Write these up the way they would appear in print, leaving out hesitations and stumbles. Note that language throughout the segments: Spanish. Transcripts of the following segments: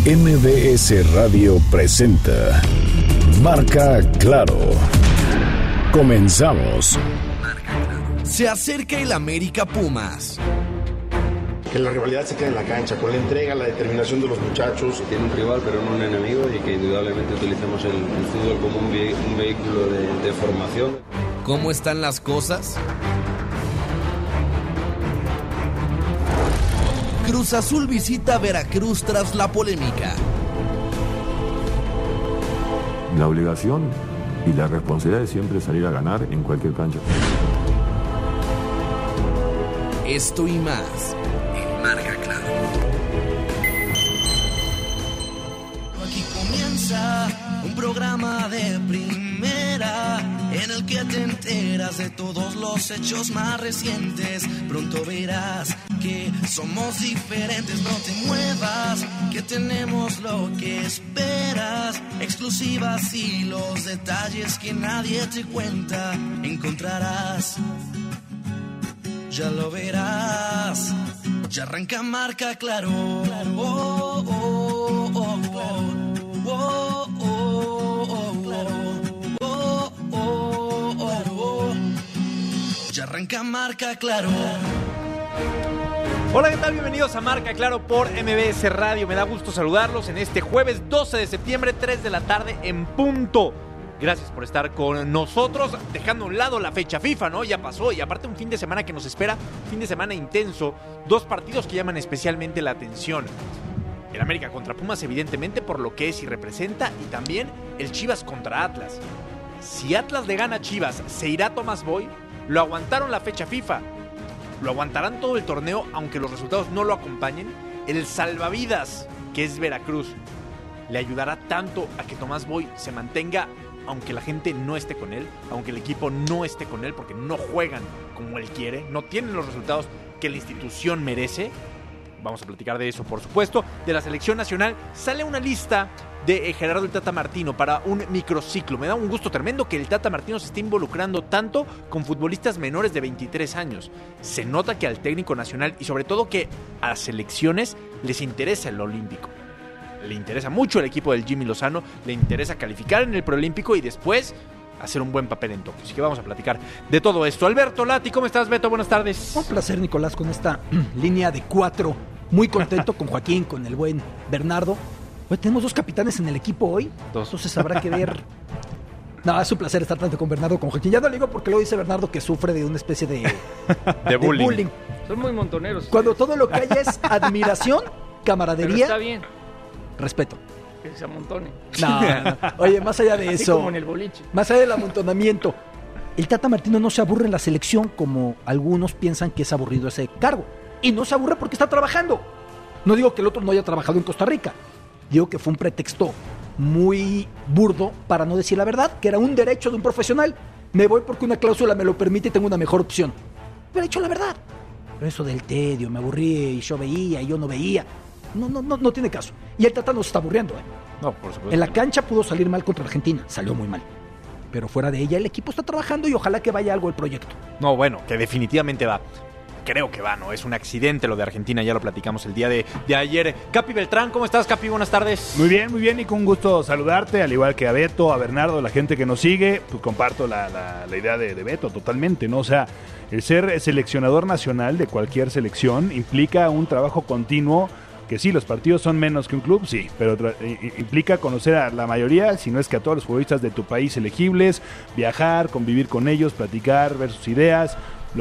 MBS Radio presenta Marca Claro. Comenzamos. Se acerca el América Pumas. Que la rivalidad se quede en la cancha, con la entrega, la determinación de los muchachos. Tiene un rival pero no un enemigo, y que indudablemente utilicemos el fútbol como un vehículo de formación. ¿Cómo están las cosas? Cruz Azul visita Veracruz tras la polémica. La obligación y la responsabilidad es siempre salir a ganar en cualquier cancha. Esto y más en Marca Claro. Aquí comienza un programa de primera en el que te enteras de todos los hechos más recientes. Pronto verás que somos diferentes, no te muevas, que tenemos lo que esperas. Exclusivas y los detalles que nadie te cuenta encontrarás. Ya lo verás, ya arranca Marca Claro. Oh, oh, oh, oh, oh, oh, oh, oh, oh, oh. Ya arranca Marca Claro. Hola, ¿qué tal? Bienvenidos a Marca Claro por MBS Radio. Me da gusto saludarlos en este jueves 12 de septiembre, 3 de la tarde en punto. Gracias por estar con nosotros, dejando a un lado la fecha FIFA, ¿no? Ya pasó, y aparte un fin de semana que nos espera, fin de semana intenso, dos partidos que llaman especialmente la atención. El América contra Pumas, evidentemente, por lo que es y representa, y también el Chivas contra Atlas. Si Atlas le gana a Chivas, ¿se irá Tomás Boy? Lo aguantaron la fecha FIFA, lo aguantarán todo el torneo, aunque los resultados no lo acompañen. El salvavidas, que es Veracruz, le ayudará tanto a que Tomás Boy se mantenga, aunque la gente no esté con él, aunque el equipo no esté con él, porque no juegan como él quiere, no tienen los resultados que la institución merece. Vamos a platicar de eso, por supuesto. De la selección nacional sale una lista de Gerardo el Tata Martino para un microciclo. Me da un gusto tremendo que el Tata Martino se esté involucrando tanto con futbolistas menores de 23 años. Se nota que al técnico nacional, y sobre todo que a las selecciones, les interesa el olímpico. Le interesa mucho el equipo del Jimmy Lozano, le interesa calificar en el preolímpico y después hacer un buen papel en Tokio. Así que vamos a platicar de todo esto. Alberto Lati, ¿cómo estás, Beto? Buenas tardes. Un placer, Nicolás, con esta línea de 4. Muy contento con Joaquín, con el buen Bernardo. Hoy tenemos 2 capitanes en el equipo hoy. Entonces habrá que ver. No, es un placer estar tanto con Bernardo como con Joaquín. Ya no le digo porque luego dice Bernardo que sufre de una especie de bullying. Son muy montoneros. Cuando todo lo que hay es admiración, camaradería. Pero está bien. Respeto. Que se amontone. No. Oye, más allá de así eso. Como en el boliche. Más allá del amontonamiento. El Tata Martino no se aburre en la selección como algunos piensan que es aburrido ese cargo. Y no se aburre porque está trabajando. No digo que el otro no haya trabajado en Costa Rica. Digo que fue un pretexto muy burdo para no decir la verdad, que era un derecho de un profesional. Me voy porque una cláusula me lo permite y tengo una mejor opción. Hubiera dicho la verdad. Pero eso del tedio, me aburrí y yo veía y yo no veía. No tiene caso. Y el Tata no se está aburriendo, ¿eh? No, por supuesto. En la cancha pudo salir mal contra Argentina. Salió muy mal. Pero fuera de ella, el equipo está trabajando y ojalá que vaya algo el proyecto. No, bueno, que definitivamente va. Creo que va, ¿no? Es un accidente lo de Argentina, ya lo platicamos el día de ayer. Capi Beltrán, ¿cómo estás, Capi? Buenas tardes. Muy bien, y con un gusto saludarte, al igual que a Beto, a Bernardo, la gente que nos sigue. Pues comparto la idea de Beto totalmente, ¿no? O sea, el ser seleccionador nacional de cualquier selección implica un trabajo continuo, que sí, los partidos son menos que un club, sí, pero implica conocer a la mayoría, si no es que a todos los futbolistas de tu país elegibles, viajar, convivir con ellos, platicar, ver sus ideas.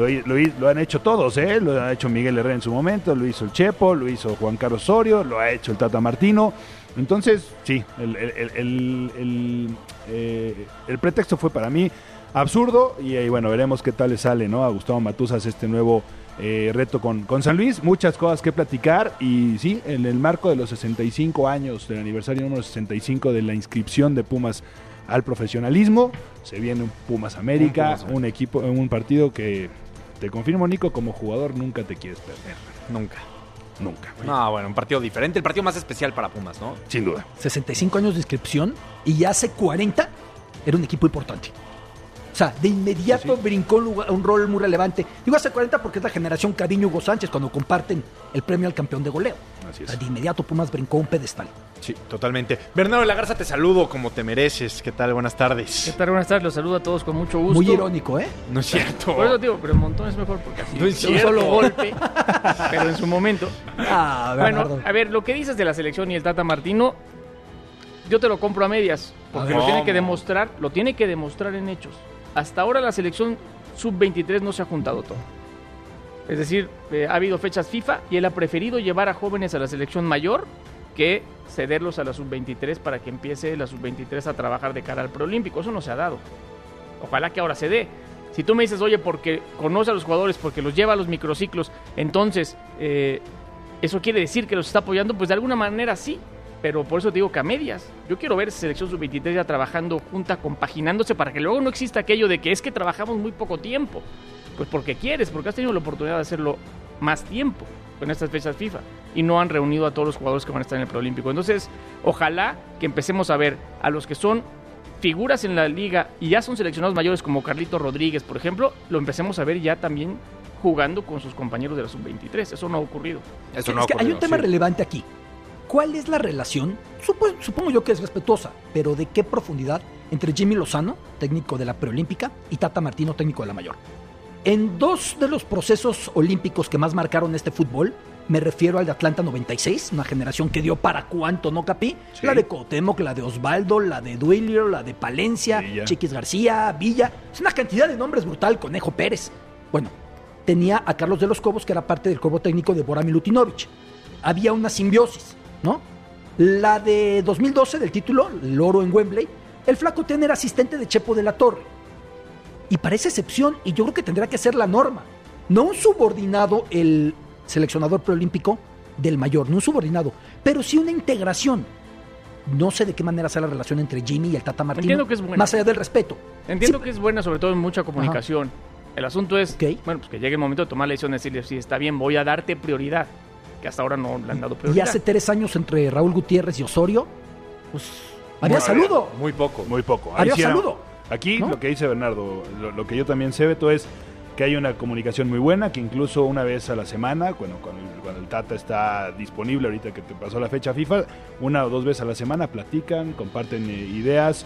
Lo han hecho todos, ¿eh? Lo ha hecho Miguel Herrera en su momento, lo hizo el Chepo, lo hizo Juan Carlos Osorio, lo ha hecho el Tata Martino. Entonces, sí, el pretexto fue para mí absurdo y bueno, veremos qué tal le sale, ¿no? A Gustavo Matuzas este nuevo reto con San Luis. Muchas cosas que platicar y sí, en el marco de los 65 años del aniversario número 65 de la inscripción de Pumas al profesionalismo, se viene un Pumas América, un equipo, un partido que te confirmo, Nico, como jugador nunca te quieres perder. Nunca. No, bueno, un partido diferente, el partido más especial para Pumas, ¿no? Sin duda. 65 años de inscripción y ya hace 40 era un equipo importante. O sea, de inmediato brincó un rol muy relevante. Digo hace 40 porque es la generación Cariño Hugo Sánchez cuando comparten el premio al campeón de goleo. Así es. O sea, de inmediato Pumas brincó un pedestal. Sí, totalmente. Bernardo de la Garza, te saludo como te mereces. ¿Qué tal? Buenas tardes. ¿Qué tal? Buenas tardes, los saludo a todos con mucho gusto. Muy irónico, ¿eh? No es cierto. Por eso digo, pero el montón es mejor porque así No es de un cierto. solo golpe, pero en su momento. Bernardo. Bueno, a ver, lo que dices de la selección y el Tata Martino, yo te lo compro a medias, porque A ver. lo tiene ¿Cómo? que demostrar en hechos. Hasta ahora la selección sub-23 no se ha juntado todo. Es decir, ha habido fechas FIFA y él ha preferido llevar a jóvenes a la selección mayor que cederlos a la sub-23 para que empiece la sub-23 a trabajar de cara al preolímpico. Eso no se ha dado. Ojalá que ahora se dé. Si tú me dices, oye, porque conoce a los jugadores, porque los lleva a los microciclos, entonces eso quiere decir que los está apoyando, pues de alguna manera sí, pero por eso te digo que a medias. Yo quiero ver esa selección sub-23 ya trabajando junta, compaginándose, para que luego no exista aquello de que es que trabajamos muy poco tiempo. Pues porque quieres, porque has tenido la oportunidad de hacerlo más tiempo con estas fechas FIFA y no han reunido a todos los jugadores que van a estar en el preolímpico. Entonces, ojalá que empecemos a ver a los que son figuras en la liga y ya son seleccionados mayores como Carlito Rodríguez, por ejemplo, lo empecemos a ver ya también jugando con sus compañeros de la sub-23. Eso no ha ocurrido. Eso no ha Es que hay ocurrido, un tema sí. relevante aquí. ¿Cuál es la relación? Supongo yo que es respetuosa, pero ¿de qué profundidad entre Jimmy Lozano, técnico de la preolímpica, y Tata Martino, técnico de la mayor? En dos de los procesos olímpicos que más marcaron este fútbol, me refiero al de Atlanta 96, una generación que dio para cuánto, ¿no, Capi? Sí. La de Cuauhtémoc, la de Osvaldo, la de Duilio, la de Palencia, Villa. Chiquis García, Villa. Es una cantidad de nombres brutal, Conejo Pérez. Bueno, tenía a Carlos de los Cobos, que era parte del cuerpo técnico de Bora Milutinovic. Había una simbiosis, ¿no? La de 2012 del título, el oro en Wembley, el Flaco Ten era asistente de Chepo de la Torre. Y parece excepción, y yo creo que tendrá que ser la norma. No un subordinado, el seleccionador preolímpico del mayor, no un subordinado, pero sí una integración. No sé de qué manera sea la relación entre Jimmy y el Tata Martino. Entiendo que es buena. Más allá del respeto. Entiendo Sí, que es buena, sobre todo en mucha comunicación. El asunto es, Ok. bueno, pues que llegue el momento de tomar la decisión de decirle, sí, está bien, voy a darte prioridad, que hasta ahora no le han dado y prioridad. hace 3 años entre Raúl Gutiérrez y Osorio, pues había Muy saludo. Muy poco. Muy poco. Había sí era- saludo. Aquí ¿No? lo que dice Bernardo, lo que yo también sé, Beto, es que hay una comunicación muy buena, que incluso una vez a la semana, cuando el Tata está disponible, ahorita que te pasó la fecha FIFA, 1 o 2 veces a la semana platican, comparten ideas,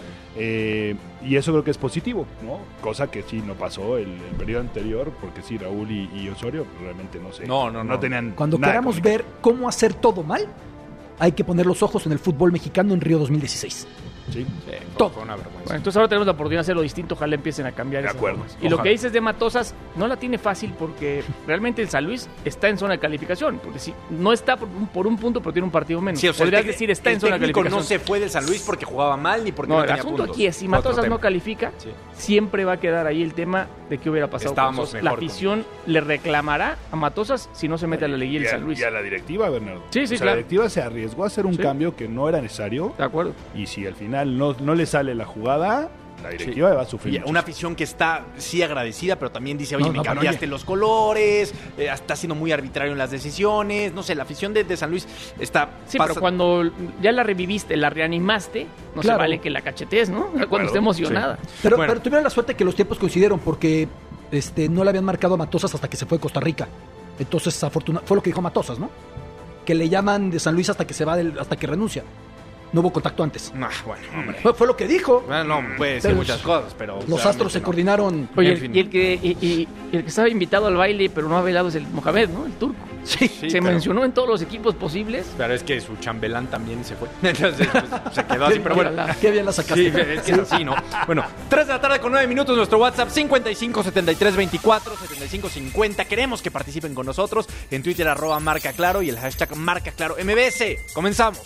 y eso creo que es positivo, ¿no? Cosa que sí no pasó el periodo anterior, porque sí, Raúl y Osorio realmente no sé. No. tenían Cuando nada de queramos comunicación. ver cómo hacer todo mal, hay que poner los ojos en el fútbol mexicano en Río 2016. Sí. Todo. Fue una vergüenza. Bueno, entonces ahora tenemos la oportunidad de hacerlo distinto, ojalá empiecen a cambiar De esas acuerdo. formas. Y lo que dices de Matosas, no la tiene fácil porque realmente el San Luis está en zona de calificación, porque si no está por un punto, pero tiene un partido menos. Sí, o sea, Podrías el decir está en zona de técnico calificación. no se fue del San Luis porque jugaba mal ni porque no, No, el tenía asunto puntos. aquí es, si Otro Matosas tema. no califica, Sí. siempre va a quedar ahí el tema de qué hubiera pasado Estábamos con Matosas. mejor La afición le reclamará a Matosas si no se mete a la liguilla el San Luis. Y a la directiva, Bernardo. Sí, sí, O sea, claro. la directiva se arriesgó a hacer un Sí. cambio que no era necesario, De acuerdo. y si al final no le sale la jugada, la directiva va a sufrir. Y mucho. una afición que está, sí, agradecida, pero también dice, oye, No, me no, pero cambiaste oye. los colores, está siendo muy arbitrario en las decisiones, no sé, la afición de San Luis está... Sí, pasa- pero cuando ya la reviviste, la reanimaste, no Claro. se vale que la cachetees, ¿no? Cuando esté emocionada. Pero, Bueno. pero tuvieron la suerte que los tiempos coincidieron porque no le habían marcado a Matosas hasta que se fue a Costa Rica. Entonces, fue lo que dijo Matosas, ¿no? Que le llaman de San Luis hasta que se va, hasta que renuncia. No hubo contacto antes. Ah, bueno, hombre. Fue lo que dijo. Bueno, no, puede decir Pero muchas cosas, pero... Los astros se coordinaron. Oye, En fin. y el que estaba invitado al baile, pero no ha bailado es el Mohamed, ¿no? El turco. Sí, Se pero- mencionó en todos los equipos posibles. Pero es que su chambelán también se fue. Entonces, pues, se quedó así, pero bueno. Qué bien la sacaste. Sí, es que es así, ¿no? Bueno, 3 de la tarde con 9 minutos, nuestro WhatsApp 55 73 24 75 50. Queremos que participen con nosotros en Twitter, @marcaclaro y el hashtag marcaclaro MBS. Comenzamos.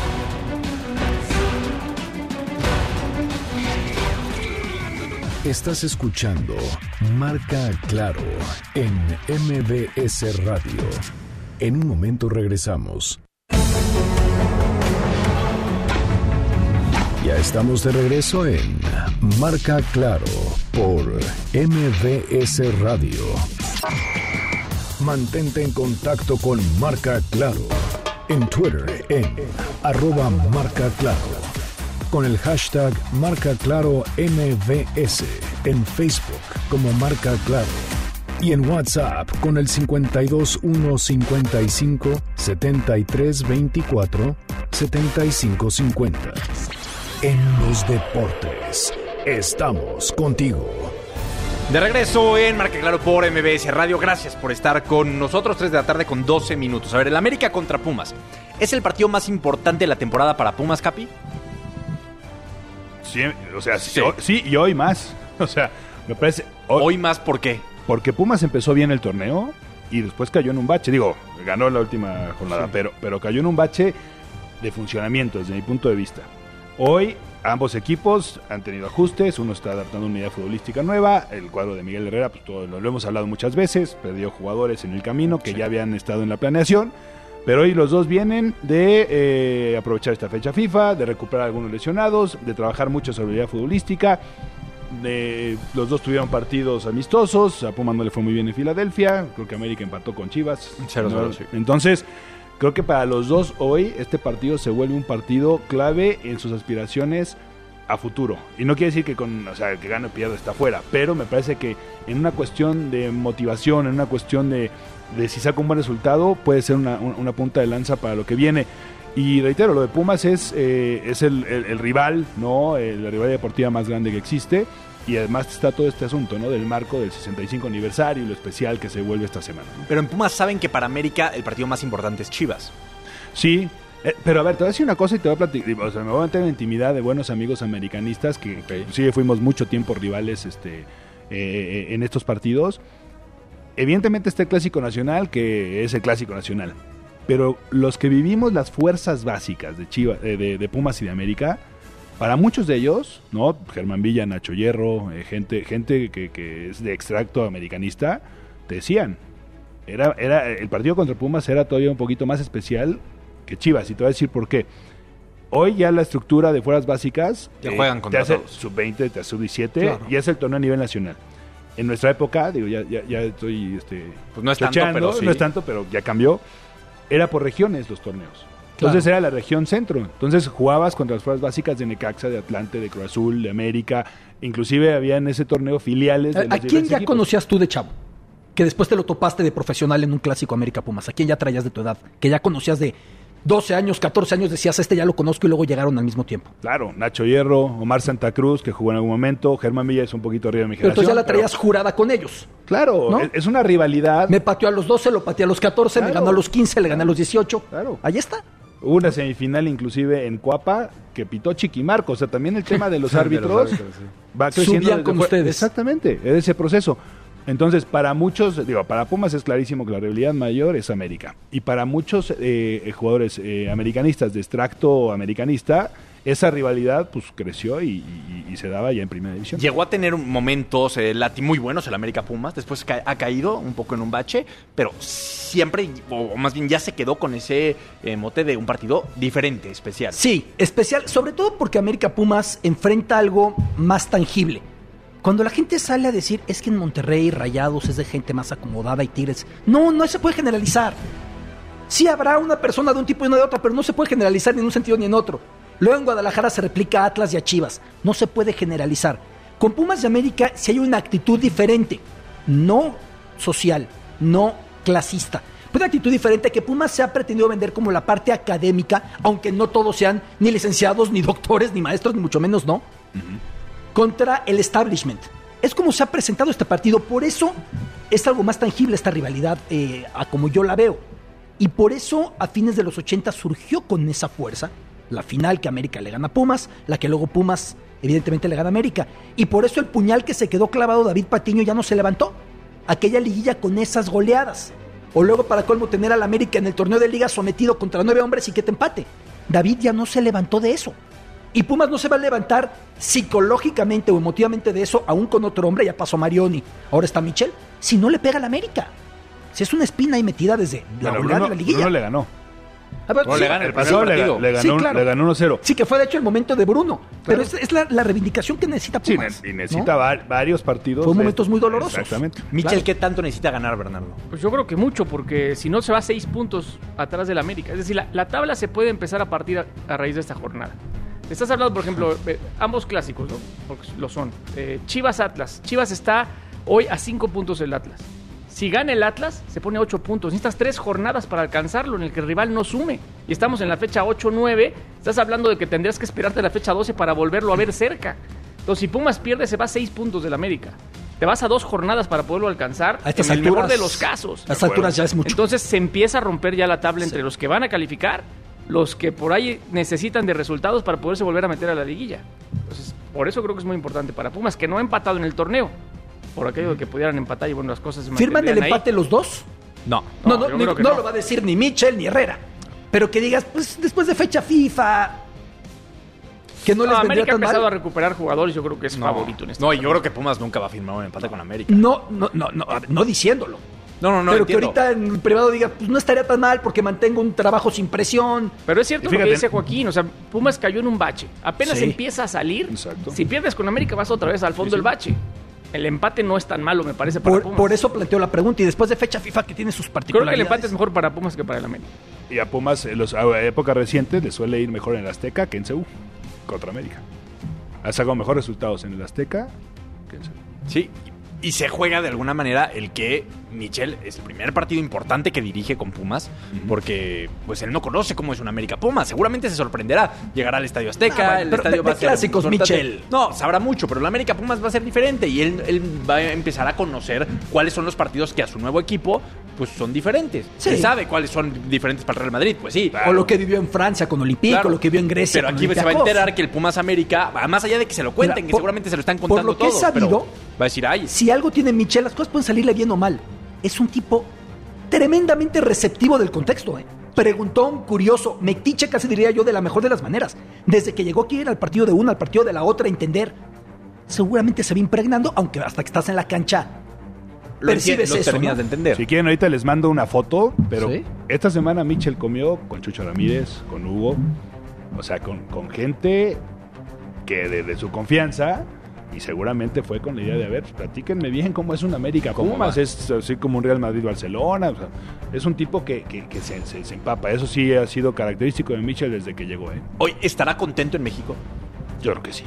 Estás escuchando Marca Claro en MBS Radio. En un momento regresamos. Ya estamos de regreso en Marca Claro por MBS Radio. Mantente en contacto con Marca Claro en Twitter en @marcaclaro. Con el hashtag MarcaClaroMBS, en Facebook como Marca Claro y en WhatsApp con el 52155 7324 7550. En los deportes, estamos contigo. De regreso en Marca Claro por MBS Radio. Gracias por estar con nosotros. 3 de la tarde con 12 minutos. A ver, el América contra Pumas. ¿Es el partido más importante de la temporada para Pumas, Capi? Sí, o sea, sí, y hoy más. O sea, me parece... Hoy más, ¿por qué? Porque Pumas empezó bien el torneo y después cayó en un bache. Digo, ganó la última jornada, sí, pero cayó en un bache de funcionamiento desde mi punto de vista. Hoy ambos equipos han tenido ajustes, uno está adaptando una idea futbolística nueva, el cuadro de Miguel Herrera, pues todo lo hemos hablado muchas veces, perdió jugadores en el camino que ya habían estado en la planeación, pero hoy los dos vienen de aprovechar esta fecha FIFA, de recuperar algunos lesionados, de trabajar mucho sobre la idea futbolística. Los dos tuvieron partidos amistosos, a Pumas no le fue muy bien en Filadelfia, creo que América empató con Chivas. 0-0, sí. Entonces, creo que para los dos hoy este partido se vuelve un partido clave en sus aspiraciones a futuro. Y no quiere decir que que gane o pierda está fuera, pero me parece que en una cuestión de motivación, en una cuestión de si saca un buen resultado, puede ser una punta de lanza para lo que viene. Y reitero, lo de Pumas es el rival, ¿no? La rivalidad deportiva más grande que existe. Y además está todo este asunto, ¿no? Del marco del 65 aniversario y lo especial que se vuelve esta semana. Pero en Pumas saben que para América el partido más importante es Chivas. Sí, pero a ver, te voy a decir una cosa y te voy a platicar. O sea, me voy a meter en intimidad de buenos amigos americanistas que sí fuimos mucho tiempo rivales en estos partidos. Evidentemente está el Clásico Nacional, que es el Clásico Nacional. Pero los que vivimos las fuerzas básicas de Chivas, de Pumas y de América, para muchos de ellos, ¿no? Germán Villa, Nacho Hierro, gente que es de extracto americanista, te decían, el partido contra Pumas era todavía un poquito más especial que Chivas, y te voy a decir por qué. Hoy ya la estructura de fuerzas básicas te juegan contra te hace todos. sub-20, te hace sub-17, claro, y es el torneo a nivel nacional. En nuestra época, digo, ya estoy pues no es tanto, pero sí. No es tanto, pero ya cambió. Era por regiones los torneos. Entonces era la región centro. Entonces jugabas contra las fuerzas básicas de Necaxa, de Atlante, de Cruz Azul, de América. Inclusive había en ese torneo filiales de los ¿A quién ya equipos. conocías tú de chavo? Que después te lo topaste de profesional en un Clásico América Pumas. ¿A quién ya traías de tu edad? Que ya conocías de 12 años, 14 años, decías, ya lo conozco, y luego llegaron al mismo tiempo. Claro, Nacho Hierro, Omar Santa Cruz, que jugó en algún momento, Germán Villa es un poquito arriba de mi Pero generación. entonces ya la traías jurada con ellos. Claro, ¿no? Es una rivalidad. Me pateó a los 12, lo pateé a los 14, Claro. me ganó a los 15, le gané a los 18. Claro. Ahí está. Hubo una semifinal inclusive en Cuapa que pitó Chiquimarco. O sea, también el tema de los árbitros va creciendo. Subían con ustedes. Exactamente, es ese proceso. Entonces, para muchos, para Pumas es clarísimo que la rivalidad mayor es América. Y para muchos jugadores americanistas de extracto americanista, esa rivalidad pues creció y se daba ya en primera división. Llegó a tener momentos muy buenos el América Pumas, después ha caído un poco en un bache, pero siempre, o más bien ya se quedó con ese mote de un partido diferente, especial. Sí, especial, sobre todo porque América Pumas enfrenta algo más tangible. Cuando la gente sale a decir, es que en Monterrey Rayados es de gente más acomodada y Tigres, no se puede generalizar. Sí habrá una persona de un tipo y una de otra, pero no se puede generalizar ni en un sentido ni en otro. Luego en Guadalajara se replica a Atlas y a Chivas. No se puede generalizar. Con Pumas y América sí hay una actitud diferente. No social, no clasista. Pero una actitud diferente que Pumas se ha pretendido vender como la parte académica, aunque no todos sean ni licenciados, ni doctores, ni maestros, ni mucho menos, ¿no? Contra el establishment. Es como se ha presentado este partido. Por eso es algo más tangible esta rivalidad, a como yo la veo. Y por eso a fines de los 80 surgió con esa fuerza la final que América le gana a Pumas, la que luego Pumas evidentemente le gana a América. Y por eso el puñal que se quedó clavado David Patiño ya no se levantó. Aquella liguilla con esas goleadas. O luego para colmo tener al América en el torneo de liga sometido contra 9 hombres y que te empate. David ya no se levantó de eso. Y Pumas no se va a levantar psicológicamente o emotivamente de eso, aún con otro hombre, ya pasó Marioni, ahora está Michel, si no le pega a la América. Si es una espina ahí metida desde la goleada de la liguilla. Bruno le ganó. A ver, No, sí, le gana El pasado le ganó, sí, claro. le ganó 1-0. Sí, que fue de hecho el momento de Bruno. Pero Claro. es la reivindicación que necesita Sí, Pumas. y necesita varios partidos. Fue momentos muy dolorosos. Exactamente. Michel, Claro. ¿qué tanto necesita ganar, Bernardo? Pues yo creo que mucho, porque si no se va a 6 puntos atrás del América. Es decir, la tabla se puede empezar a partir a raíz de esta jornada. Estás hablando, por ejemplo, ambos clásicos, ¿no? Porque lo son. Chivas-Atlas. Chivas está hoy a 5 puntos del Atlas. Si gana el Atlas, se pone a 8 puntos. Necesitas 3 jornadas para alcanzarlo, en el que el rival no sume. Y estamos en la fecha 8-9. Estás hablando de que tendrías que esperarte a la fecha 12 para volverlo a ver cerca. Entonces, si Pumas pierde, se va a 6 puntos del América. Te vas a 2 jornadas para poderlo alcanzar. A estas en el alturas, mejor de los casos. A estas alturas ya es mucho. Entonces, se empieza a romper ya la tabla entre los que van a calificar, los que por ahí necesitan de resultados para poderse volver a meter a la liguilla. Entonces, por eso creo que es muy importante para Pumas, que no ha empatado en el torneo. Por aquello de que pudieran empatar y bueno, las cosas se ¿Firman el mantendrían empate ahí. los dos? No. No, yo creo que no. lo va a decir ni Michel ni Herrera. Pero que digas, pues después de fecha FIFA, que no les vendría América ha tan empezado a mal. recuperar jugadores, yo creo que es favorito en este No, y yo torneo. creo que Pumas nunca va a firmar un empate con América. No, a ver, no diciéndolo. No, pero entiendo. que ahorita en privado diga, pues no estaría tan mal porque mantengo un trabajo sin presión. Pero es cierto Y lo que fíjate- dice Joaquín, o sea, Pumas cayó en un bache. Apenas Sí. empieza a salir. Exacto. Si pierdes con América vas otra vez al fondo del bache. El empate no es tan malo, me parece, para Pumas. Por eso planteo la pregunta. Y después de fecha FIFA que tiene sus Creo que particularidades. el empate es mejor para Pumas que para el América. Y a Pumas, a épocas recientes, le suele ir mejor en el Azteca que en CU contra América. Ha sacado mejores resultados en el Azteca que en CU. Sí, y se juega de alguna manera el que Michel es el primer partido importante que dirige con Pumas, porque pues él no conoce cómo es un América Pumas. Seguramente se sorprenderá. Llegará al Estadio Azteca, Ah, bueno, el pero estadio de va a ser clásicos, importante. Michel. No, sabrá mucho, pero el América Pumas va a ser diferente y él va a empezar a conocer cuáles son los partidos que a su nuevo equipo pues son diferentes. Sí. Él sabe cuáles son diferentes para el Real Madrid, pues sí. O lo que vivió en Francia con Olympique, Claro. o lo que vivió en Grecia Pero con aquí se va a Olympiacos. enterar que el Pumas América, más allá de que se lo cuenten, Mira, que por- seguramente se lo están por contando lo que he todos, sabido, pero va a decir, ay, Si algo tiene Michel, las cosas pueden salirle bien o mal. Es un tipo tremendamente receptivo del contexto, ¿eh? Preguntón, curioso, metiche, casi diría yo, de la mejor de las maneras. Desde que llegó aquí al partido de una, al partido de la otra, entender. Seguramente se va impregnando, aunque hasta que estás en la cancha percibes lo eso, terminas ¿no? de entender. Si quieren, ahorita les mando una foto, pero Sí. esta semana Michel comió con Chucho Ramírez, con Hugo, o sea, con gente que de su confianza, y seguramente fue con la idea de, a ver, platíquenme bien cómo es un América Pumas, es así como un Real Madrid-Barcelona, o sea, es un tipo que se empapa. Eso sí ha sido característico de Michel desde que llegó, ¿eh? Hoy estará contento en México. Yo creo que sí.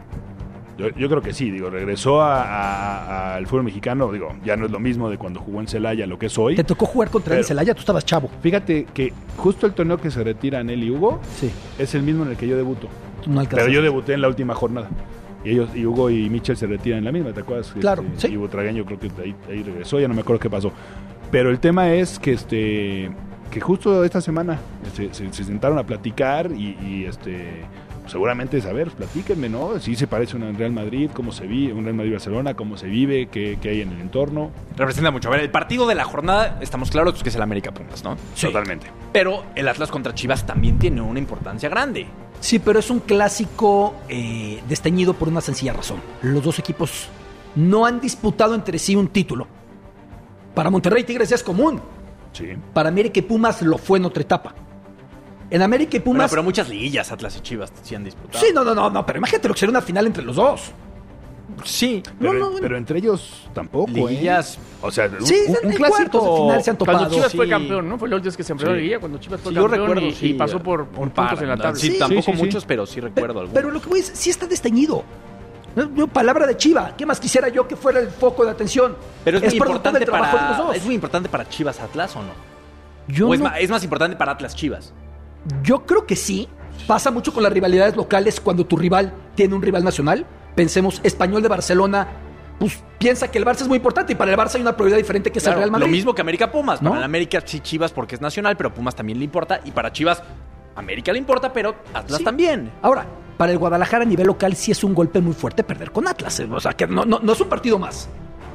Yo creo que sí, digo, regresó al fútbol mexicano, digo, ya no es lo mismo de cuando jugó en Celaya, lo que es hoy. Te tocó jugar contra él en Pero- Celaya, tú estabas chavo. Fíjate que justo el torneo que se retiran él y Hugo Sí, es el mismo en el que yo debuto. tú no alcanzaste. Pero yo debuté en la última jornada. Y Hugo y Michel se retiran en la misma, ¿te acuerdas? Claro, sí. Y Butragueño creo que ahí regresó, ya no me acuerdo qué pasó. Pero el tema es que justo esta semana se sentaron a platicar y seguramente saber, platíquenme, ¿no? Si se parece a un Real Madrid, cómo se vive, un Real Madrid-Barcelona, cómo se vive, qué hay en el entorno. Representa mucho. A ver, el partido de la jornada, estamos claros que es el América Pumas, ¿no? Sí. Totalmente. Pero el Atlas contra Chivas también tiene una importancia grande. Sí, pero es un clásico desteñido por una sencilla razón. Los dos equipos no han disputado entre sí un título. Para Monterrey y Tigres ya es común. Sí. Para América y Pumas lo fue en otra etapa. En América y Bueno, Pumas... pero muchas liguillas Atlas y Chivas sí han disputado. Sí, no, pero imagínate lo que sería una final entre los dos. Sí. Pero entre ellos tampoco, Liguillas. O sea, Sí, un en clásico. cuartos de final se han topado. Cuando Chivas fue sí. campeón, ¿no? Fue la última vez que se enfrentó a la Sí. Liga, cuando Chivas fue Sí, yo campeón recuerdo, y sí, pasó por un puntos en la tabla. Sí, Sí, tampoco sí. muchos, pero sí recuerdo algunos. Pero lo que voy es, sí está desteñido. Palabra de Chiva. ¿Qué más quisiera yo que fuera el foco de atención? Pero es muy producto importante del trabajo de los para. dos. ¿Es muy importante para Chivas Atlas o no? Yo, ¿O es, no- es más importante para Atlas Chivas? yo creo que sí. Pasa mucho con las rivalidades locales cuando tu rival tiene un rival nacional. Pensemos, Español de Barcelona, pues piensa que el Barça es muy importante y para el Barça hay una prioridad diferente que es Claro, el Real Madrid. Lo mismo que América Pumas. ¿No? Para el América sí Chivas porque es nacional, pero Pumas también le importa. Y para Chivas, América le importa, pero Atlas Sí. también. Ahora, para el Guadalajara a nivel local sí es un golpe muy fuerte perder con Atlas. O sea, que no es un partido más.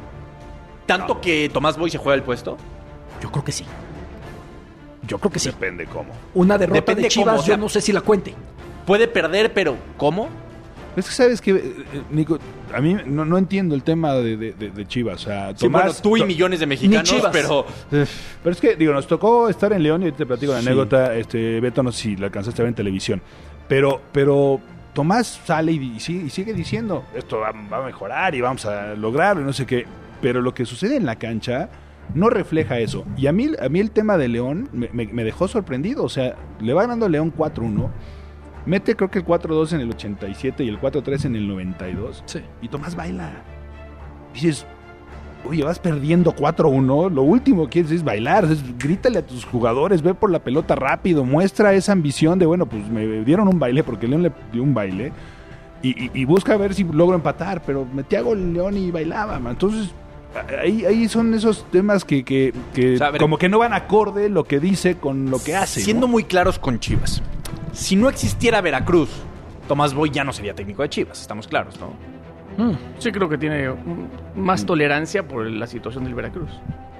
Tanto que Tomás Boy se juega el puesto. Yo creo que sí. Yo creo que sí. Depende cómo. Una derrota Depende de Chivas, cómo, o sea, yo no sé si la cuente. Puede perder, pero ¿cómo? Es que sabes que, Nico, a mí no entiendo el tema de Chivas. O sea, Sí, bueno, tú y millones de mexicanos, Chivas. pero Pero es que, digo, nos tocó estar en León y ahorita te platico la Sí. anécdota. Beto, no sé si la alcanzaste a ver en televisión. Pero Tomás sale y sigue diciendo, esto va a mejorar y vamos a lograrlo y no sé qué. Pero lo que sucede en la cancha no refleja eso. Y a mí el tema de León me dejó sorprendido. O sea, le va ganando León 4-1. Mete creo que el 4-2 en el 87 y el 4-3 en el 92. Sí. Y Tomás baila. Dices, oye, vas perdiendo 4-1, lo último que quieres es bailar, grítale a tus jugadores, ve por la pelota rápido, muestra esa ambición de, bueno, pues me dieron un baile, porque León le dio un baile, y busca ver si logro empatar, pero metía gol el León y bailaba, man. Entonces, ahí son esos temas que O sea, a ver, como que no van acorde lo que dice con lo que hace. Siendo ¿no? muy claros con Chivas, si no existiera Veracruz, Tomás Boy ya no sería técnico de Chivas, estamos claros, ¿no? Sí, creo que tiene más tolerancia por la situación del Veracruz.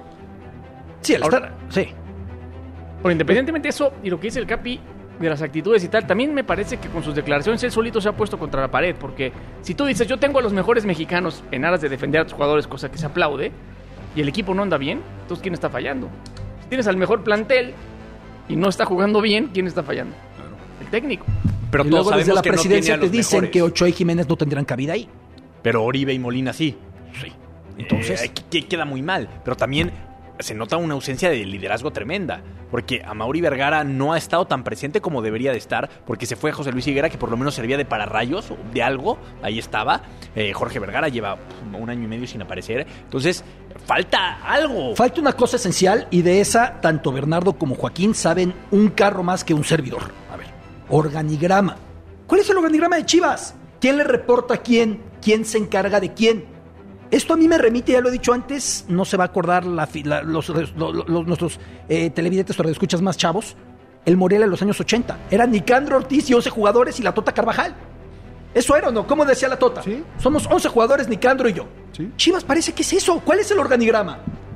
Sí, sí. Pero independientemente de eso y lo que dice el Capi de las actitudes y tal, también me parece que con sus declaraciones él solito se ha puesto contra la pared, porque si tú dices, yo tengo a los mejores mexicanos en aras de defender a tus jugadores, cosa que se aplaude, y el equipo no anda bien, entonces ¿quién está fallando? Si tienes al mejor plantel y no está jugando bien, ¿quién está fallando? El técnico. Pero Y todos luego desde sabemos la que no presidencia tiene a te los dicen mejores. que Ochoa y Jiménez no tendrán cabida ahí. Pero Oribe y Molina sí. Sí. Entonces, Queda muy mal. Pero también se nota una ausencia de liderazgo tremenda. Porque Amaury Vergara no ha estado tan presente como debería de estar. Porque se fue José Luis Higuera, que por lo menos servía de pararrayos, de algo. Ahí estaba. Jorge Vergara lleva 1 año y medio sin aparecer. Entonces, falta algo. falta una cosa esencial y de esa tanto Bernardo como Joaquín saben un carro más que un servidor. A ver, organigrama. ¿Cuál es el organigrama de Chivas? ¿Quién le reporta a quién? ¿Quién se encarga de quién? Esto a mí me remite, ya lo he dicho antes, no se va a acordar nuestros televidentes o radioescuchas más chavos, el Morelia de los años 80. Era Nicandro Ortiz y 11 jugadores y la Tota Carvajal. ¿Eso era o no? ¿Cómo decía la Tota? Sí. Somos 11 jugadores, Nicandro y yo. Sí. Chivas parece que es eso. ¿Cuál es el organigrama?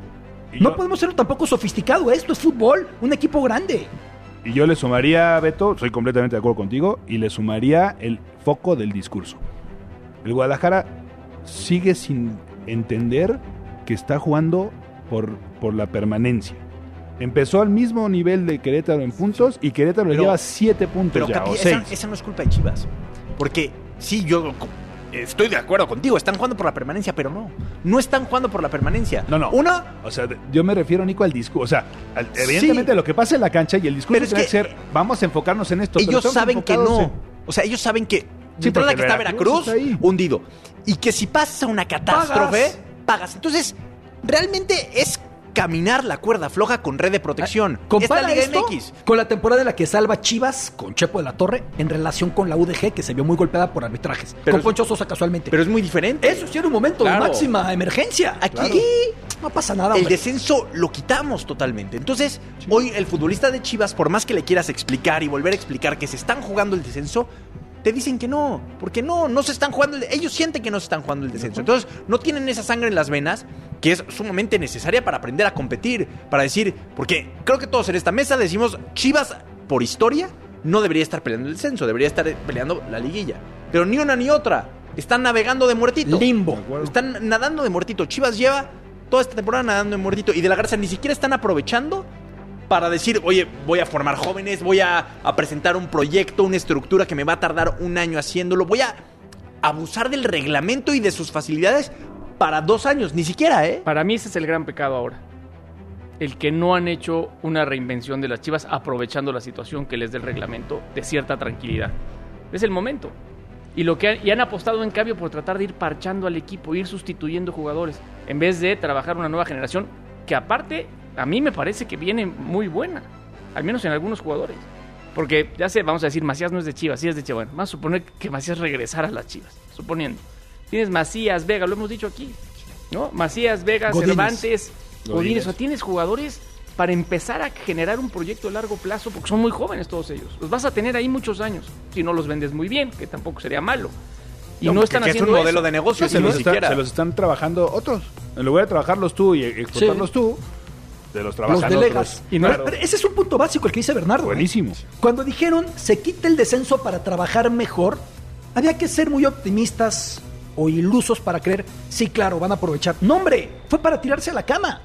No podemos ser tampoco sofisticado. Esto es fútbol, un equipo grande. Y yo le sumaría, Beto, soy completamente de acuerdo contigo, y le sumaría el foco del discurso. El Guadalajara sigue sin entender que está jugando por la permanencia. Empezó al mismo nivel de Querétaro en puntos y Querétaro le lleva 7 puntos Pero ya, Capi, o 6. esa no es culpa de Chivas. Porque sí, yo estoy de acuerdo contigo, están jugando por la permanencia, pero no están jugando por la permanencia. No. Una, O sea, yo me refiero, Nico, al discurso. O sea, evidentemente lo que pasa en la cancha y el discurso Pero es tiene que que ser, vamos a enfocarnos en esto. pero ellos estamos saben que enfocados no. O sea, ellos saben que Sí, de entrada porque que está Veracruz Veracruz está ahí. hundido. Y que si pasa una catástrofe, pagas. Entonces, realmente es caminar la cuerda floja con red de protección. Compara Esta Liga esto MX. con la temporada en la que salva Chivas con Chepo de la Torre en relación con la UDG, que se vio muy golpeada por arbitrajes. Pero con es- Poncho Sosa casualmente. Pero es muy diferente. Eso sí era un momento Claro. de máxima emergencia. Aquí no pasa nada. El hombre. descenso lo quitamos totalmente. Entonces, hoy el futbolista de Chivas, por más que le quieras explicar y volver a explicar que se están jugando el descenso, te dicen que no, porque no se están jugando. Ellos sienten que no se están jugando el descenso. Entonces, no tienen esa sangre en las venas que es sumamente necesaria para aprender a competir, para decir, porque creo que todos en esta mesa decimos, Chivas, por historia, no debería estar peleando el descenso, debería estar peleando la liguilla. Pero ni una ni otra. Están navegando de muertito. Limbo. Están nadando de muertito. Chivas lleva toda esta temporada nadando de muertito. Y de la Garza ni siquiera están aprovechando para decir, oye, voy a formar jóvenes, voy a presentar un proyecto, una estructura que me va a tardar 1 año haciéndolo. Voy a abusar del reglamento y de sus facilidades para 2 años. Ni siquiera, ¿eh? Para mí ese es el gran pecado ahora. El que no han hecho una reinvención de las Chivas aprovechando la situación que les dé el reglamento de cierta tranquilidad. Es el momento. Y han apostado en cambio por tratar de ir parchando al equipo, ir sustituyendo jugadores, en vez de trabajar una nueva generación que aparte a mí me parece que viene muy buena, al menos en algunos jugadores. Porque ya sé, vamos a decir, Macías no es de Chivas, sí es de Chivas. Bueno, vamos a suponer que Macías regresara a las Chivas, suponiendo. Tienes Macías, Vega, lo hemos dicho aquí, ¿no? Macías, Vega, Godínez. Cervantes, Godínez. O sea, tienes jugadores para empezar a generar un proyecto a largo plazo, porque son muy jóvenes todos ellos. Los vas a tener ahí muchos años, si no los vendes muy bien, que tampoco sería malo. Y no están que haciendo es un modelo eso. de negocio, se ni los siquiera. están trabajando otros. En lugar de trabajarlos tú y explotarlos tú, de los trabajan Los delegas. otros. Y Claro. pero ese es un punto básico el que dice Bernardo. Buenísimo. Cuando dijeron se quita el descenso para trabajar mejor, había que ser muy optimistas o ilusos para creer, sí, claro, van a aprovechar. No, hombre, fue para tirarse a la cama.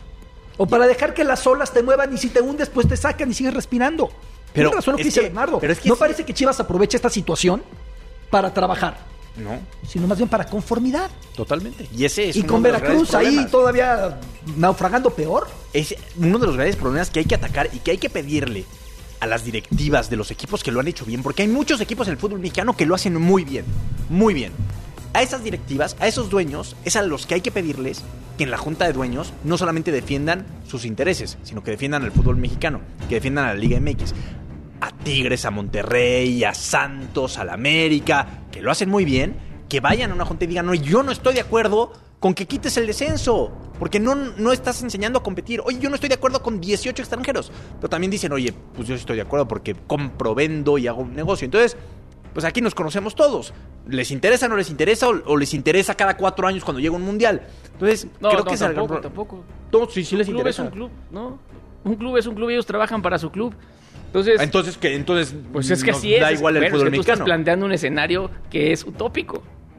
O para dejar que las olas te muevan y si te hundes, pues te sacan y sigues respirando. Pero Tiene razón lo que es dice que- Bernardo. pero es que no sí. parece que Chivas aproveche esta situación para trabajar, No, sino más bien para conformidad. totalmente. Y ese es Y uno con de los Veracruz grandes ahí problemas. todavía naufragando peor. Es uno de los grandes problemas que hay que atacar y que hay que pedirle a las directivas de los equipos que lo han hecho bien, porque hay muchos equipos en el fútbol mexicano que lo hacen muy bien, muy bien. a esas directivas, a esos dueños, es a los que hay que pedirles que en la junta de dueños no solamente defiendan sus intereses, sino que defiendan al fútbol mexicano, que defiendan a la Liga MX. A Tigres, a Monterrey, a Santos, a la América, que lo hacen muy bien, que vayan a una junta y digan, no, yo no estoy de acuerdo con que quites el descenso, porque no estás enseñando a competir. Oye, yo no estoy de acuerdo con 18 extranjeros, pero también dicen, oye, pues yo estoy de acuerdo porque compro, vendo y hago un negocio. Entonces, pues aquí nos conocemos todos. ¿Les interesa, no les interesa? ¿O les interesa cada 4 años cuando llega un mundial? Entonces, creo que tampoco. Todos sí les club interesa. Es un club, ¿no? Un club es un club y ellos trabajan para su club. Entonces, pues es que nos así es. Da igual el fútbol tú mexicano. Estás planteando un escenario que es utópico.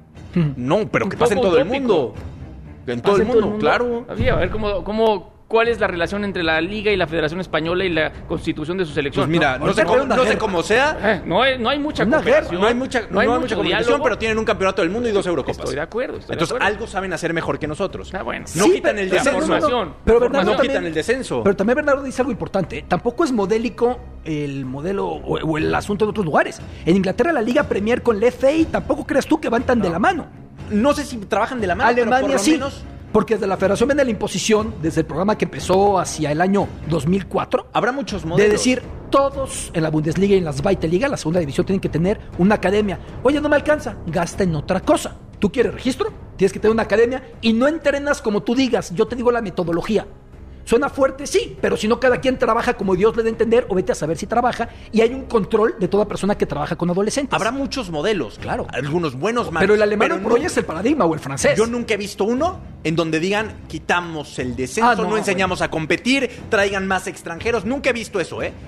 No, pero que pasa en todo el mundo. En todo el mundo, claro. A ver cuál es la relación entre la Liga y la Federación Española y la constitución de su selección. Pues mira, no sé cómo sea. No hay mucha cooperación. No hay mucha comunicación, diálogo, pero tienen un campeonato del mundo y 2 Eurocopas. Estoy de acuerdo. Entonces, algo saben hacer mejor que nosotros. Bueno. No quitan el descenso. Pero Bernardo no quitan el descenso. Pero también Bernardo dice algo importante. Tampoco es modélico el modelo o el asunto de otros lugares. En Inglaterra la Liga Premier con la FA, tampoco creas tú que van tan de la mano. No sé si trabajan de la mano, Alemania pero por lo sí. menos... Porque desde la federación viene la imposición, desde el programa que empezó hacia el año 2004. Habrá muchos modelos. De decir, todos en la Bundesliga y en la Zweite Liga, la segunda división, tienen que tener una academia. Oye, no me alcanza, gasta en otra cosa. ¿Tú quieres registro? Tienes que tener una academia y no entrenas como tú digas. Yo te digo la metodología. Suena fuerte, sí, pero si no, cada quien trabaja como Dios le dé a entender, o vete a saber si trabaja, y hay un control de toda persona que trabaja con adolescentes. Habrá muchos modelos, claro. Algunos buenos, malos. Pero el alemán por hoy es el paradigma, o el francés. Yo nunca he visto uno en donde digan, quitamos el descenso, no enseñamos a competir, traigan más extranjeros. Nunca he visto eso, ¿eh?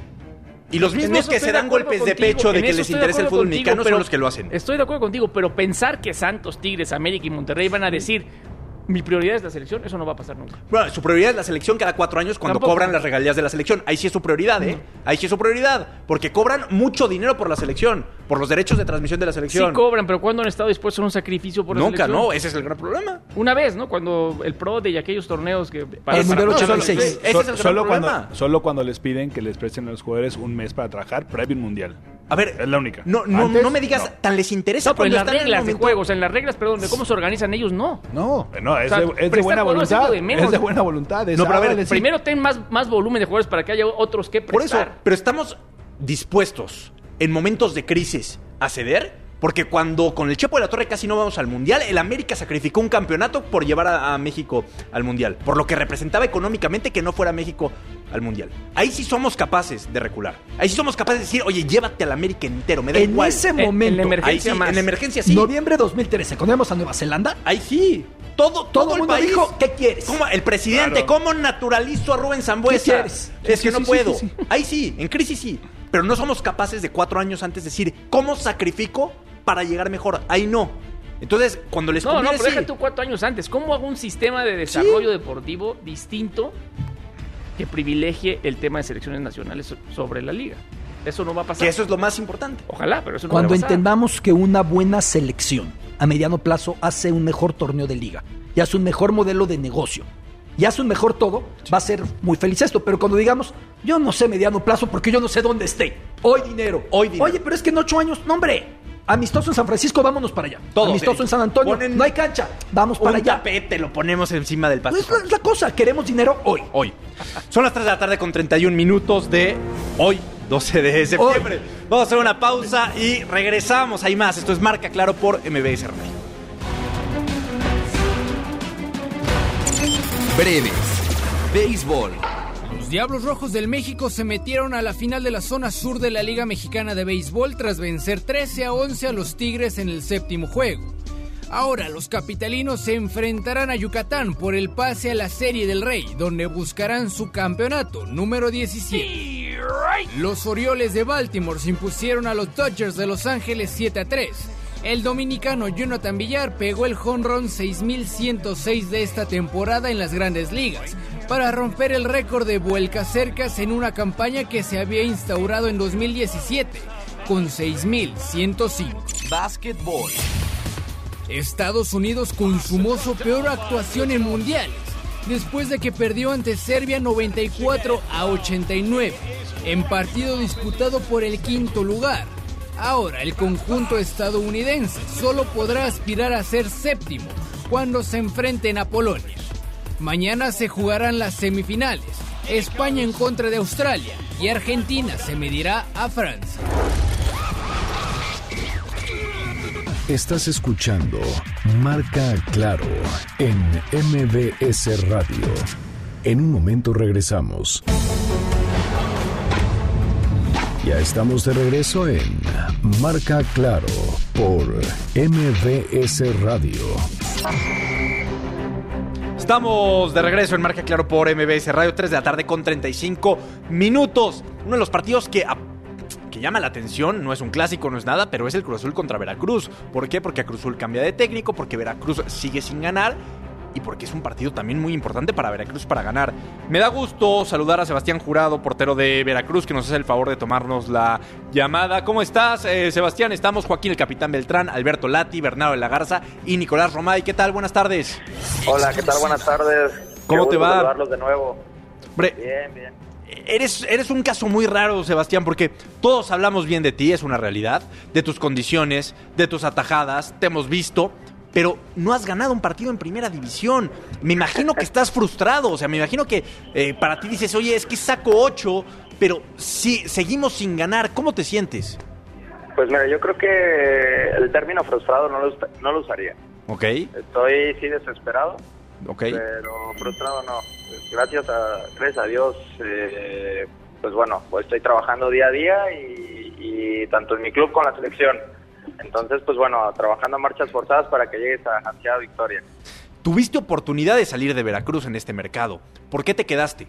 Y los mismos que se dan golpes de pecho de que les interesa el fútbol mexicano son los que lo hacen. Estoy de acuerdo contigo, pero pensar que Santos, Tigres, América y Monterrey van a decir... Mi prioridad es la selección, eso no va a pasar nunca. Bueno, su prioridad es la selección cada 4 años cuando cobran las regalías de la selección. Ahí sí es su prioridad, ¿eh? Ahí sí es su prioridad. Porque cobran mucho dinero por la selección, por los derechos de transmisión de la selección. Sí cobran, pero ¿cuándo han estado dispuestos a un sacrificio por la selección? Nunca, no, ese es el gran problema. Una vez, ¿no? Cuando el PRODE y aquellos torneos que... El Mundial 86. Ese es el gran problema. Solo cuando les piden que les presten a los jugadores un mes para trabajar previo al Mundial. A ver, es la única. No me digas, tan les interesa. No, pero en las reglas de juego, o sea, en las reglas, perdón, de cómo se organizan ellos, no. Es de buena voluntad. Es de buena voluntad. No, pero a ver, primero ten más volumen de jugadores para que haya otros que prestar. Por eso, pero estamos dispuestos en momentos de crisis a ceder. Porque cuando con el Chepo de la Torre casi no vamos al Mundial, el América sacrificó un campeonato por llevar a México al Mundial. Por lo que representaba económicamente que no fuera México al Mundial. Ahí sí somos capaces de recular. Ahí sí somos capaces de decir, oye, llévate al América entero, me da igual. En ese momento. En la emergencia sí, más. En la emergencia sí. Noviembre de 2013, cuando íbamos a Nueva Zelanda. Ahí sí. Todo el mundo país dijo, ¿qué quieres? ¿Cómo? El presidente, ¿cómo naturalizo a Rubén Sambueza? ¿Qué quieres? Es que Sí, no puedo. Ahí sí, en crisis sí. Pero no somos capaces de 4 años antes decir, ¿cómo sacrifico para llegar mejor? Ahí no. Entonces, cuando les conviene, pero deja tú 4 años antes. ¿Cómo hago un sistema de desarrollo deportivo distinto que privilegie el tema de selecciones nacionales sobre la liga? Eso no va a pasar. Que eso es lo más importante. Ojalá, pero eso no Cuando va a pasar. entendamos que una buena selección a mediano plazo hace un mejor torneo de liga y hace un mejor modelo de negocio y hace un mejor todo, va a ser muy feliz esto. Pero cuando digamos, yo no sé mediano plazo porque yo no sé dónde esté. Hoy dinero. Oye, pero es que en 8 años, no hombre. Amistoso en San Francisco, vámonos para allá. Todos, Amistoso en San Antonio, no hay cancha, vamos para allá. Un tapete lo ponemos encima del pasto. Es la cosa, queremos dinero hoy. Son las 3 de la tarde con 31 minutos de hoy, 12 de septiembre. Vamos a hacer una pausa y regresamos. Hay más. Esto es Marca Claro por MBS Radio. Breves. Béisbol. Los Diablos Rojos del México se metieron a la final de la zona sur de la Liga Mexicana de Béisbol tras vencer 13-11 a los Tigres en el 7º juego. Ahora los capitalinos se enfrentarán a Yucatán por el pase a la Serie del Rey, donde buscarán su campeonato número 17. Los Orioles de Baltimore se impusieron a los Dodgers de Los Ángeles 7-3. El dominicano Jonathan Villar pegó el jonrón 6106 de esta temporada en las Grandes Ligas, para romper el récord de vuelcacercas en una campaña que se había instaurado en 2017, con 6105. Básquetbol. Estados Unidos consumó su peor actuación en mundiales, después de que perdió ante Serbia 94-89, en partido disputado por el 5º lugar. Ahora, el conjunto estadounidense solo podrá aspirar a ser séptimo cuando se enfrenten a Polonia. Mañana se jugarán las semifinales, España en contra de Australia y Argentina se medirá a Francia. Estás escuchando Marca Claro en MBS Radio. En un momento regresamos. Ya estamos de regreso en Marca Claro por MBS Radio. Estamos de regreso en Marca Claro por MBS Radio, 3 de la tarde con 35 minutos. Uno de los partidos que llama la atención, no es un clásico, no es nada, pero es el Cruz Azul contra Veracruz. ¿Por qué? Porque Cruz Azul cambia de técnico, porque Veracruz sigue sin ganar y porque es un partido también muy importante para Veracruz para ganar. Me da gusto saludar a Sebastián Jurado, portero de Veracruz, que nos hace el favor de tomarnos la llamada. ¿Cómo estás, Sebastián? Estamos Joaquín, el capitán Beltrán, Alberto Lati, Bernardo de la Garza y Nicolás Romay. ¿Qué tal? Buenas tardes. Hola, ¿qué tal? Buenas tardes. ¿Cómo te va? Saludarlos de nuevo. Hombre, Bien. Eres un caso muy raro, Sebastián, porque todos hablamos bien de ti, es una realidad, de tus condiciones, de tus atajadas, te hemos visto, pero no has ganado un partido en primera división. Me imagino que estás frustrado, o sea, me imagino que para ti dices, oye, es que saco 8, pero sí, seguimos sin ganar. ¿Cómo te sientes? Pues mira, yo creo que el término frustrado no lo usaría. Ok. Estoy sí desesperado, okay, pero frustrado no. Gracias a Dios, pues bueno, pues estoy trabajando día a día y tanto en mi club como en la selección. Entonces, pues bueno, trabajando a marchas forzadas para que llegues a ansiada victoria. Tuviste oportunidad de salir de Veracruz en este mercado. ¿Por qué te quedaste?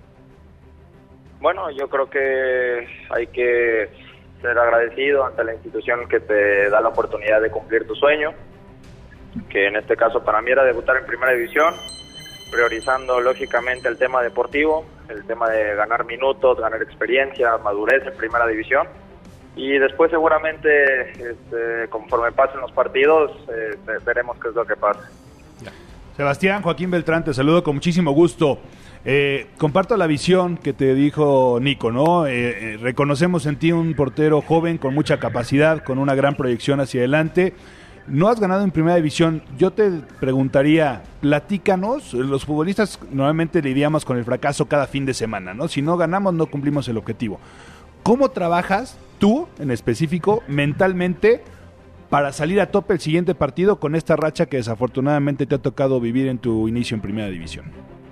Bueno, yo creo que hay que ser agradecido ante la institución que te da la oportunidad de cumplir tu sueño, que en este caso para mí era debutar en primera división, priorizando lógicamente el tema deportivo, el tema de ganar minutos, ganar experiencia, madurez en primera división. Y después seguramente, conforme pasen los partidos, veremos qué es lo que pasa. Sebastián, Joaquín Beltrán, te saludo con muchísimo gusto. Comparto la visión que te dijo Nico, ¿no? Reconocemos en ti un portero joven con mucha capacidad, con una gran proyección hacia adelante. No has ganado en primera división. Yo te preguntaría, platícanos. Los futbolistas normalmente lidiamos con el fracaso cada fin de semana, ¿no? Si no ganamos, no cumplimos el objetivo. ¿Cómo trabajas tú, en específico, mentalmente, para salir a tope el siguiente partido con esta racha que desafortunadamente te ha tocado vivir en tu inicio en primera división?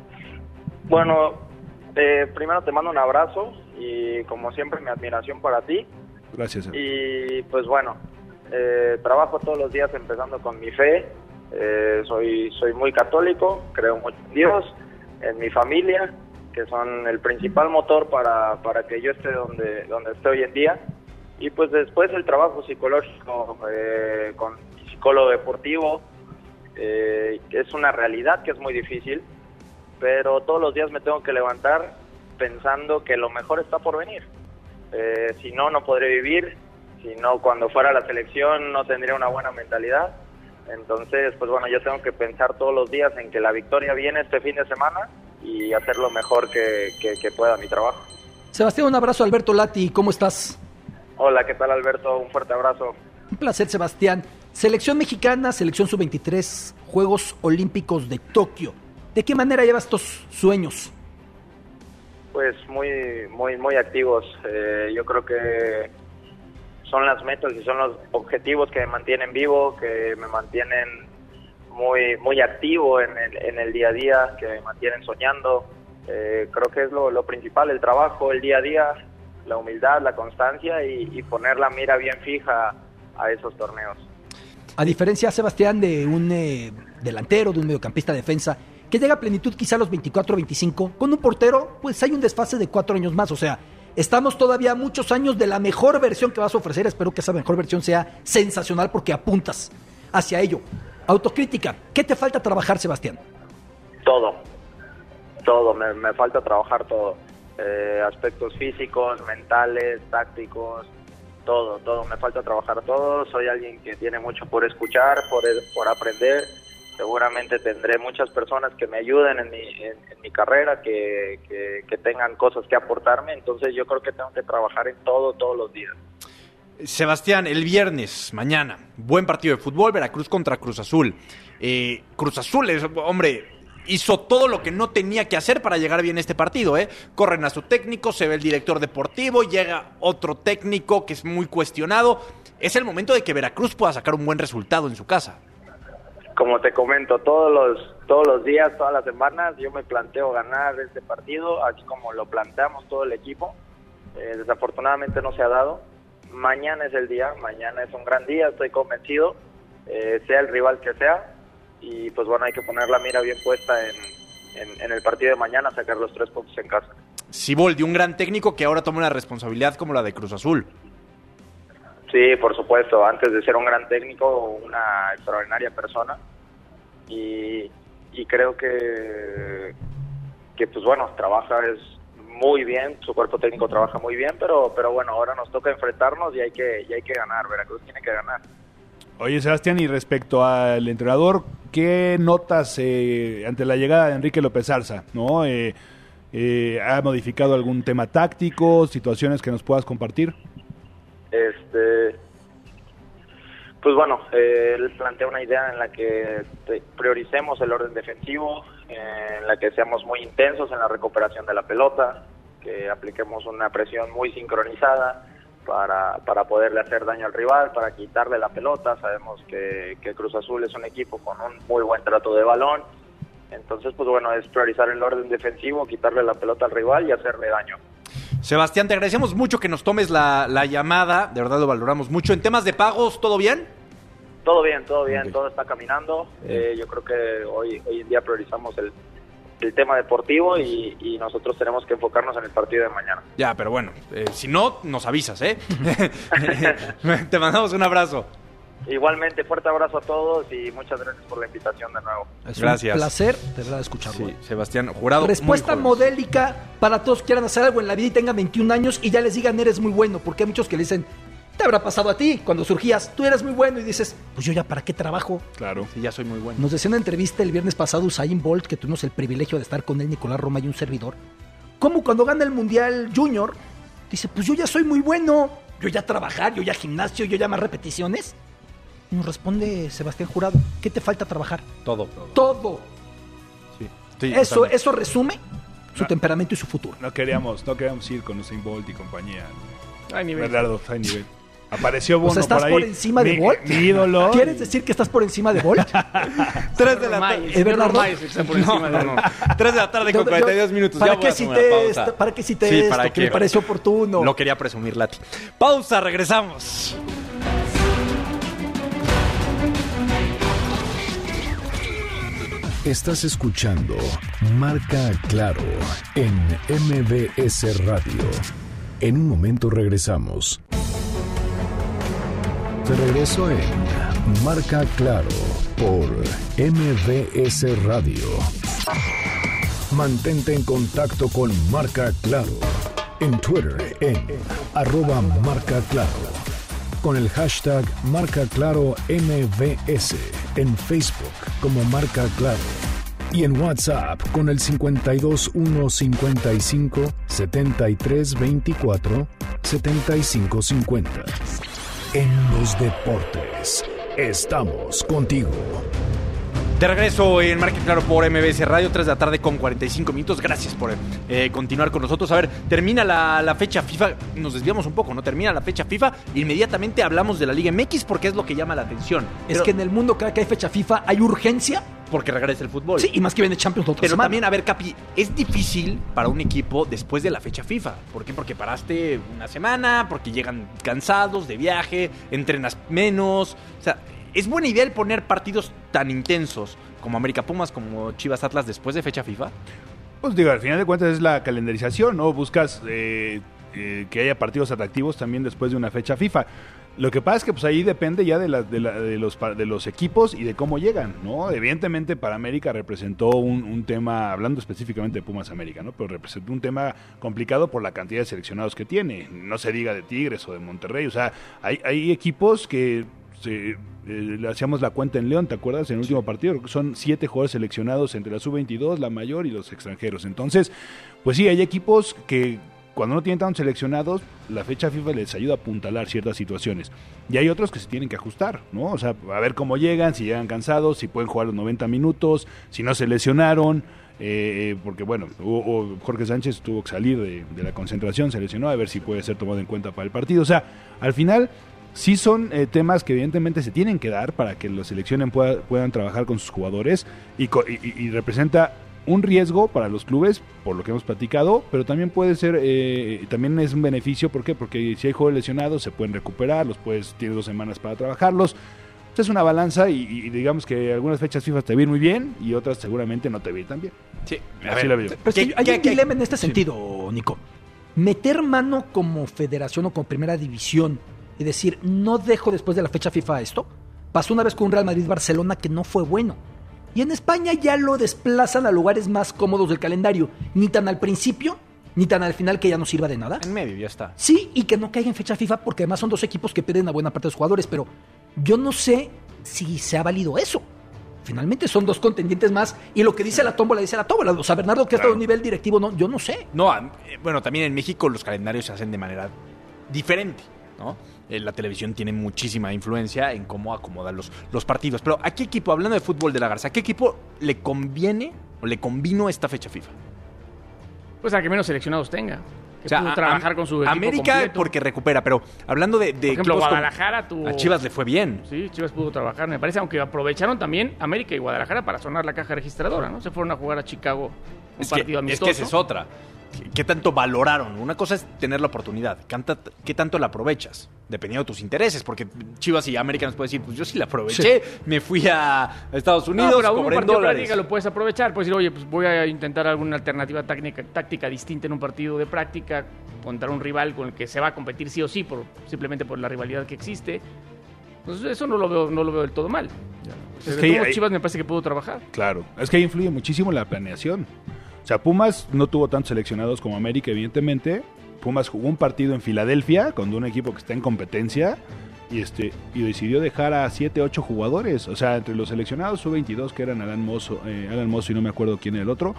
Bueno, primero te mando un abrazo y como siempre mi admiración para ti. Gracias. Y pues bueno, trabajo todos los días empezando con mi fe. Soy muy católico, creo mucho en Dios, en mi familia, que son el principal motor para que yo esté donde esté hoy en día. Y pues después el trabajo psicológico con mi psicólogo deportivo, es una realidad que es muy difícil, pero todos los días me tengo que levantar pensando que lo mejor está por venir. Si no, no podré vivir. Si no, cuando fuera a la selección no tendría una buena mentalidad. Entonces, pues bueno, yo tengo que pensar todos los días en que la victoria viene este fin de semana y hacer lo mejor que pueda mi trabajo. Sebastián, un abrazo. Alberto Lati, ¿cómo estás? Hola, ¿qué tal, Alberto? Un fuerte abrazo. Un placer, Sebastián. Selección mexicana, selección sub-23, Juegos Olímpicos de Tokio. ¿De qué manera llevas estos sueños? Pues muy activos. Yo creo que son las metas y son los objetivos que me mantienen vivo, que me mantienen muy activo en el día a día, que me mantienen soñando. Creo que es lo principal, el trabajo, el día a día, la humildad, la constancia y poner la mira bien fija a esos torneos. A diferencia, Sebastián, de un delantero, de un mediocampista defensa, que llega a plenitud quizá a los 24 o 25, con un portero, pues hay un desfase de 4 años más, o sea, estamos todavía a muchos años de la mejor versión que vas a ofrecer. Espero que esa mejor versión sea sensacional porque apuntas hacia ello. Autocrítica, ¿qué te falta trabajar, Sebastián? Todo, me falta trabajar todo. Aspectos físicos, mentales, tácticos, todo, me falta trabajar todo. Soy alguien que tiene mucho por escuchar, por aprender. Seguramente tendré muchas personas que me ayuden en mi carrera, que tengan cosas que aportarme. Entonces yo creo que tengo que trabajar en todo, todos los días. Sebastián, el viernes, mañana, buen partido de fútbol, Veracruz contra Cruz Azul. Cruz Azul, hombre, hizo todo lo que no tenía que hacer para llegar bien a este partido, ¿eh? Corren a su técnico, se ve el director deportivo, llega otro técnico que es muy cuestionado. Es el momento de que Veracruz pueda sacar un buen resultado en su casa. Como te comento, todos los días, todas las semanas, yo me planteo ganar este partido, así como lo planteamos todo el equipo. Desafortunadamente no se ha dado. Mañana es el día, mañana es un gran día, estoy convencido, sea el rival que sea. Y pues bueno, hay que poner la mira bien puesta en el partido de mañana, sacar los 3 puntos en casa. Siboldi, un gran técnico que ahora toma una responsabilidad como la de Cruz Azul. Sí, por supuesto, antes de ser un gran técnico, una extraordinaria persona. Y creo que pues bueno, trabaja muy bien, su cuerpo técnico trabaja muy bien, pero bueno, ahora nos toca enfrentarnos y hay que ganar, Veracruz tiene que ganar. Oye, Sebastián, y respecto al entrenador, ¿qué notas ante la llegada de Enrique López Zarza? ¿No? ¿Ha modificado algún tema táctico, situaciones que nos puedas compartir? Pues bueno, él plantea una idea en la que prioricemos el orden defensivo, en la que seamos muy intensos en la recuperación de la pelota, que apliquemos una presión muy sincronizada para poderle hacer daño al rival, para quitarle la pelota. Sabemos que Cruz Azul es un equipo con un muy buen trato de balón, entonces pues bueno, es priorizar el orden defensivo, quitarle la pelota al rival y hacerle daño. Sebastián, te agradecemos mucho que nos tomes la llamada, de verdad lo valoramos mucho. En temas de pagos, ¿todo bien? Todo bien, okay. Todo está caminando. Yo creo que hoy en día priorizamos el tema deportivo y nosotros tenemos que enfocarnos en el partido de mañana. Ya, pero bueno, si no, nos avisas, ¿eh? Te mandamos un abrazo. Igualmente, fuerte abrazo a todos y muchas gracias por la invitación de nuevo. Es gracias. Un placer, de verdad, escucharlo. Sí, Sebastián Jurado. Respuesta modélica para todos que quieran hacer algo en la vida y tengan 21 años y ya les digan eres muy bueno, porque hay muchos que le dicen, te habrá pasado a ti cuando surgías, tú eres muy bueno y dices, pues yo ya para qué trabajo. Claro. Sí, ya soy muy bueno. Nos decía en una entrevista el viernes pasado Usain Bolt, que tuvimos el privilegio de estar con él, Nicolás Roma y un servidor, como cuando gana el Mundial Junior, dice, pues yo ya soy muy bueno, yo ya trabajar, yo ya gimnasio, yo ya más repeticiones. Nos responde Sebastián Jurado, ¿qué te falta trabajar? Todo. Sí, eso resume su temperamento y su futuro. No queríamos ir con Usain Bolt y compañía. Hay nivel. Bernardo, hay nivel. Apareció Bono, o sea, ¿estás por ahí. por encima de Bolt? Mi ídolo. ¿Quieres decir que estás por encima de Bolt? 3 de la tarde. ¿Es verdad? No. 3 de la tarde con 42 minutos. ¿Para ya qué cité esto? ¿Para qué cité sí, esto? ¿para que me pareció oportuno. Lo quería presumir, Lati. Pausa, regresamos. Estás escuchando Marca Claro en MBS Radio. En un momento regresamos. Te regreso en Marca Claro por MBS Radio. Mantente en contacto con Marca Claro en Twitter en @marcaclaro, con el hashtag MarcaClaroMBS, en Facebook como Marca Claro y en WhatsApp con el 52155 7324 7550. En los deportes, estamos contigo. De regreso en Marca Claro por MBS Radio, 3 de la tarde con 45 minutos. Gracias por continuar con nosotros. A ver, termina la fecha FIFA. Nos desviamos un poco, ¿no? Termina la fecha FIFA. Inmediatamente hablamos de la Liga MX porque es lo que llama la atención. Es que en el mundo cada que hay fecha FIFA hay urgencia. Porque regresa el fútbol. Sí, y más que viene Champions la otra semana. También, a ver, Capi, es difícil para un equipo después de la fecha FIFA. ¿Por qué? Porque paraste una semana, porque llegan cansados de viaje, entrenas menos. O sea, ¿es buena idea el poner partidos tan intensos como América Pumas, como Chivas Atlas después de fecha FIFA? Pues digo, al final de cuentas es la calendarización, ¿no? Buscas que haya partidos atractivos también después de una fecha FIFA. Lo que pasa es que pues ahí depende ya de los equipos y de cómo llegan, ¿no? Evidentemente para América representó un tema, hablando específicamente de Pumas América, ¿no? Pero representó un tema complicado por la cantidad de seleccionados que tiene. No se diga de Tigres o de Monterrey, o sea, hay equipos que le hacíamos la cuenta en León, ¿te acuerdas? En el último partido son 7 jugadores seleccionados entre la sub-22, la mayor y los extranjeros. Entonces, pues sí, hay equipos que cuando no tienen tantos seleccionados, la fecha FIFA les ayuda a apuntalar ciertas situaciones. Y hay otros que se tienen que ajustar, ¿no? O sea, a ver cómo llegan, si llegan cansados, si pueden jugar los 90 minutos, si no se lesionaron, porque bueno, Jorge Sánchez tuvo que salir de la concentración, se lesionó, a ver si puede ser tomado en cuenta para el partido. O sea, al final sí son temas que evidentemente se tienen que dar para que las selecciones puedan trabajar con sus jugadores y representa un riesgo para los clubes, por lo que hemos platicado, pero también puede ser, también es un beneficio. ¿Por qué? Porque si hay jugadores lesionados se pueden recuperar, tienes 2 semanas para trabajarlos. Es una balanza y digamos que algunas fechas FIFA te vienen muy bien y otras seguramente no te vienen tan bien. Sí, así la veo. Pero es que hay un dilema en este sentido, Nico. Meter mano como federación o como primera división y decir, no dejo después de la fecha FIFA esto. Pasó una vez con un Real Madrid-Barcelona que no fue bueno. Y en España ya lo desplazan a lugares más cómodos del calendario. Ni tan al principio, ni tan al final que ya no sirva de nada. En medio, ya está. Sí, y que no caiga en fecha FIFA porque además son 2 equipos que pierden a buena parte de los jugadores. Pero yo no sé si se ha valido eso. Finalmente son 2 contendientes más. Y lo que dice la tómbola, dice la tómbola. O sea, Bernardo, que está a un nivel directivo, no, yo no sé. No, bueno, también en México los calendarios se hacen de manera diferente, ¿no? La televisión tiene muchísima influencia en cómo acomodan los partidos. Pero ¿a qué equipo, hablando de fútbol de la Garza, a qué equipo le conviene o le convino esta fecha FIFA? Pues a que menos seleccionados tenga. Que pudo trabajar con su equipo América completo. Porque recupera, pero hablando de por ejemplo, Guadalajara a Chivas le fue bien. Sí, Chivas pudo trabajar, me parece, aunque aprovecharon también América y Guadalajara para sonar la caja registradora, ¿no? Se fueron a jugar a Chicago un partido amistoso. Es que esa es otra. ¿Qué tanto valoraron? Una cosa es tener la oportunidad. ¿Qué tanto la aprovechas? Dependiendo de tus intereses. Porque Chivas y América nos pueden decir, pues yo sí la aproveché. Sí. Me fui a Estados Unidos, pero cobré en dólares. Práctica lo puedes aprovechar. Puedes decir, oye, pues voy a intentar alguna alternativa táctica distinta en un partido de práctica contra un rival con el que se va a competir sí o sí, simplemente por la rivalidad que existe. Entonces eso no lo veo del todo mal. Es que Chivas me parece que pudo trabajar. Claro, es que ahí influye muchísimo la planeación. O sea, Pumas no tuvo tantos seleccionados como América, evidentemente. Pumas jugó un partido en Filadelfia con un equipo que está en competencia y decidió dejar a 7, 8 jugadores. O sea, entre los seleccionados hubo 22 que eran Alan Mozo y no me acuerdo quién era el otro.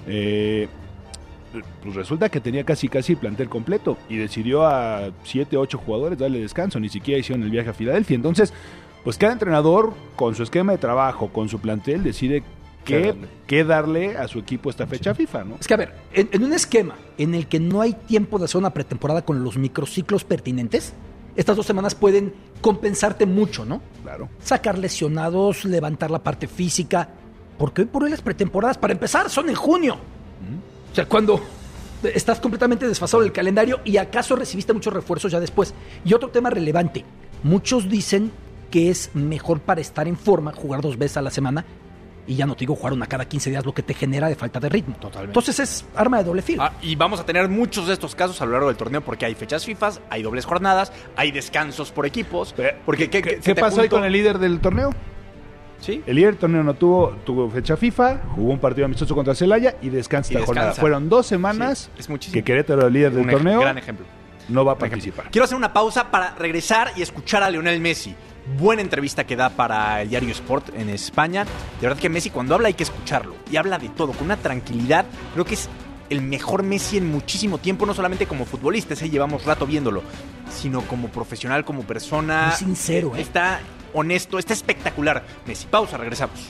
Pues resulta que tenía casi el plantel completo y decidió a 7, 8 jugadores darle descanso. Ni siquiera hicieron el viaje a Filadelfia. Entonces, pues cada entrenador con su esquema de trabajo, con su plantel, decide qué darle a su equipo esta fecha FIFA, ¿no? Es que, a ver, en un esquema en el que no hay tiempo de hacer una pretemporada con los microciclos pertinentes, estas 2 semanas pueden compensarte mucho, ¿no? Claro. Sacar lesionados, levantar la parte física, porque hoy por hoy las pretemporadas, para empezar, son en junio. O sea, cuando estás completamente desfasado del calendario y acaso recibiste muchos refuerzos ya después. Y otro tema relevante, muchos dicen que es mejor para estar en forma jugar 2 veces a la semana. Y ya no te digo jugar una cada 15 días, lo que te genera de falta de ritmo. Totalmente. Entonces es arma de doble filo. Y vamos a tener muchos de estos casos a lo largo del torneo porque hay fechas FIFA, hay dobles jornadas, hay descansos por equipos. Porque ¿Qué pasó ahí con el líder del torneo? ¿Sí? El líder del torneo no tuvo fecha FIFA, jugó un partido amistoso contra Celaya y descansa esta jornada. Fueron 2 semanas que Querétaro, el líder del torneo, gran ejemplo. No va a participar. Quiero hacer una pausa para regresar y escuchar a Lionel Messi. Buena entrevista que da para el diario Sport en España. De verdad que Messi cuando habla hay que escucharlo. Y habla de todo, con una tranquilidad. Creo que es el mejor Messi en muchísimo tiempo, no solamente como futbolista, ese llevamos rato viéndolo, sino como profesional, como persona. Muy sincero, ¿eh? Está honesto, está espectacular. Messi, pausa, regresamos.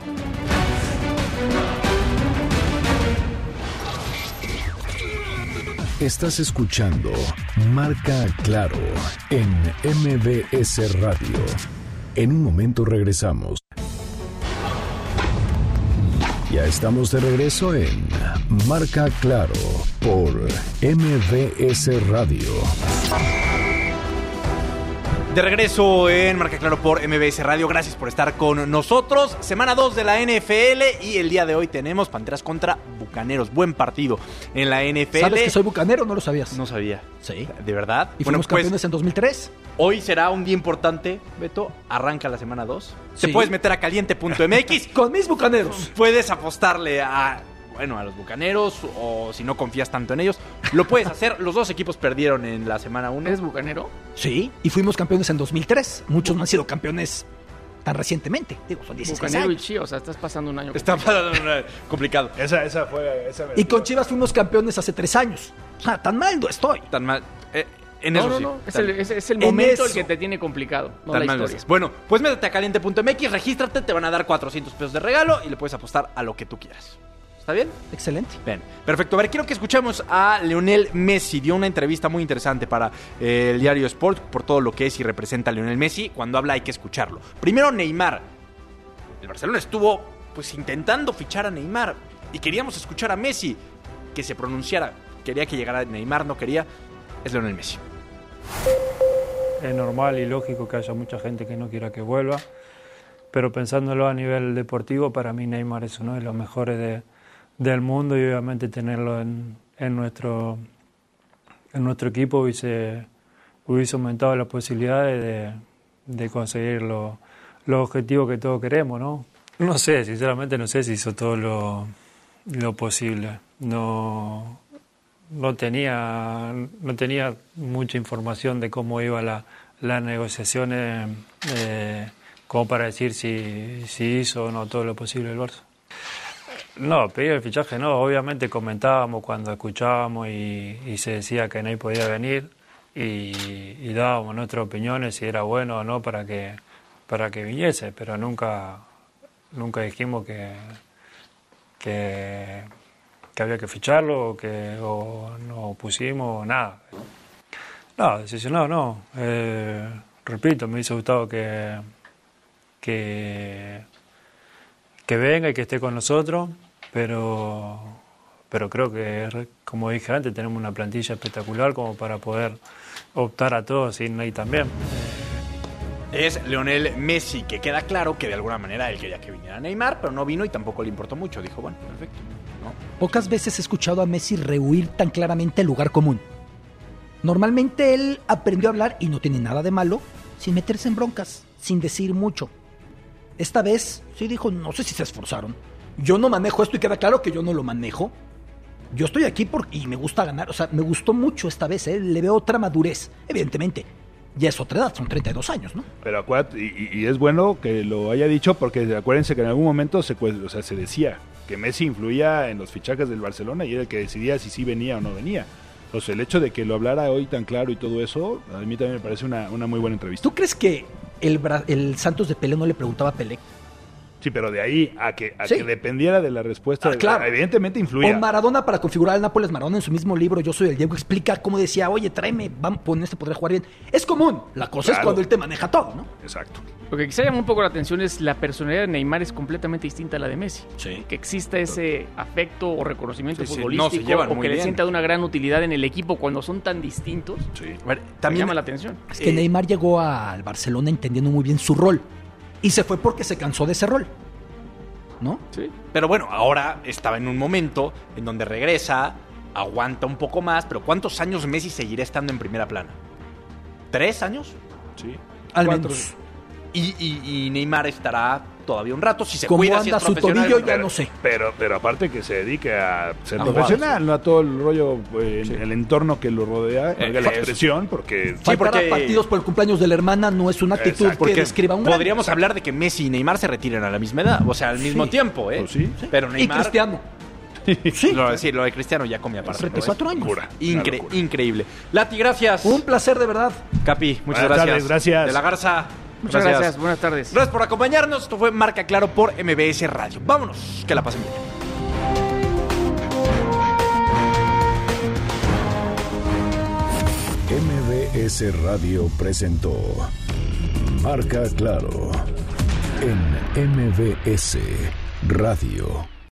Estás escuchando Marca Claro en MBS Radio. En un momento regresamos. Ya estamos de regreso en Marca Claro por MBS Radio. De regreso en Marca Claro por MBS Radio. Gracias por estar con nosotros. Semana 2 de la NFL y el día de hoy tenemos Panteras contra Bucaneros. Buen partido en la NFL. ¿Sabes que soy bucanero? ¿No lo sabías? No sabía. Sí. ¿De verdad? ¿Y fuimos campeones en 2003? Hoy será un día importante, Beto. Arranca la semana 2. Sí. Te puedes meter a caliente.mx. Con mis bucaneros. Puedes apostarle a los Bucaneros, o si no confías tanto en ellos, lo puedes hacer. Los 2 equipos perdieron en la semana 1. ¿Eres bucanero? Sí, y fuimos campeones en 2003. Muchos no han sido campeones tan recientemente. Digo, son 16 Bucanero y años. Chivas, o sea, estás pasando un año. Está complicado. Esa fue. Y con Chivas fuimos campeones hace 3 años. O sea, tan mal no estoy. Tan mal. En No, eso no, sí. no. Es Tan- el En momento el eso. que te tiene complicado, no tan la mal no historia. es. Bueno, pues métete a caliente.mx, regístrate, te van a dar 400 pesos de regalo y le puedes apostar a lo que tú quieras. ¿Está bien? Excelente. Bien, perfecto. A ver, quiero que escuchemos a Lionel Messi. Dio una entrevista muy interesante para el diario Sport por todo lo que es y representa a Lionel Messi. Cuando habla hay que escucharlo. Primero, Neymar. El Barcelona estuvo pues intentando fichar a Neymar y queríamos escuchar a Messi que se pronunciara. Quería que llegara Neymar, no quería. Es Lionel Messi. Es normal y lógico que haya mucha gente que no quiera que vuelva, pero pensándolo a nivel deportivo, para mí Neymar es uno de los mejores del mundo y obviamente tenerlo en nuestro equipo hubiese aumentado las posibilidades de conseguir los objetivos que todos queremos, ¿no? No sé, sinceramente no sé si hizo todo lo posible. No tenía mucha información de cómo iba las negociaciones como para decir si hizo o no todo lo posible el Barça. No, pedir el fichaje no, obviamente comentábamos cuando escuchábamos y se decía que Ney podía venir y dábamos nuestras opiniones si era bueno o no para que viniese, pero nunca dijimos que había que ficharlo o no pusimos nada. No, decisionado no. Repito, me hubiese gustado que venga y que esté con nosotros, pero creo que, como dije antes, tenemos una plantilla espectacular como para poder optar a todos y Ney también. Es Lionel Messi, que queda claro que de alguna manera él quería que viniera Neymar, pero no vino y tampoco le importó mucho. Dijo, bueno, perfecto. ¿No? Pocas veces he escuchado a Messi rehuir tan claramente el lugar común. Normalmente él aprendió a hablar, y no tiene nada de malo, sin meterse en broncas, sin decir mucho. Esta vez sí dijo, no sé si se esforzaron. Yo no manejo esto y queda claro que yo no lo manejo. Yo estoy aquí y me gusta ganar. O sea, me gustó mucho esta vez, ¿eh? Le veo otra madurez, evidentemente. Ya es otra edad, son 32 años, ¿no? Pero acuérdate, y es bueno que lo haya dicho porque acuérdense que en algún momento se decía que Messi influía en los fichajes del Barcelona y era el que decidía si sí venía o no venía. Entonces el hecho de que lo hablara hoy tan claro y todo eso, a mí también me parece una muy buena entrevista. ¿Tú crees que el Santos de Pelé no le preguntaba a Pelé? Sí, pero de ahí a que Sí. dependiera de la respuesta, Claro. evidentemente influía. O Maradona para configurar al Nápoles. Maradona en su mismo libro, Yo soy el Diego, explica cómo decía, oye, tráeme, vamos, con este podré jugar bien. Es común, la cosa es Claro. cuando él te maneja todo, ¿no? Exacto. Lo que quizá llama un poco la atención es la personalidad de Neymar es completamente distinta a la de Messi. Sí. Que exista ese afecto o reconocimiento Sí, sí, futbolístico no, se llevan o muy que le bien. sienta de una gran utilidad en el equipo cuando son tan distintos. Sí. A ver, También llama la atención. Es que Neymar llegó al Barcelona entendiendo muy bien su rol. Y se fue porque se cansó de ese rol, ¿no? Sí. Pero bueno, ahora estaba en un momento en donde regresa, aguanta un poco más, pero ¿cuántos años Messi seguirá estando en primera plana? ¿3 años? Sí. Al 4. menos. Y Neymar estará todavía un rato, si se Cómo cuida, si anda es su profesional. tobillo, ya no sé. Pero aparte que se dedique a ser A profesional, no a todo el rollo, el entorno que lo rodea, valga la eso. expresión, porque... Faltar porque- a partidos por el cumpleaños de la hermana no es una actitud Exacto. que Porque describa un gran. podríamos hablar de que Messi y Neymar se retiren a la misma edad, o sea, al mismo Sí. tiempo, ¿eh? Pues sí. Pero Y Neymar... Cristiano. Sí. Lo de Cristiano ya comía aparte. 34 años. Locura, una locura. Increíble. Lati, gracias. Un placer de verdad. Capi, muchas Buenas gracias. tardes, gracias. De la Garza. Muchas gracias. Buenas tardes. Gracias por acompañarnos. Esto fue Marca Claro por MBS Radio. Vámonos, que la pasen bien. MBS Radio presentó Marca Claro en MBS Radio.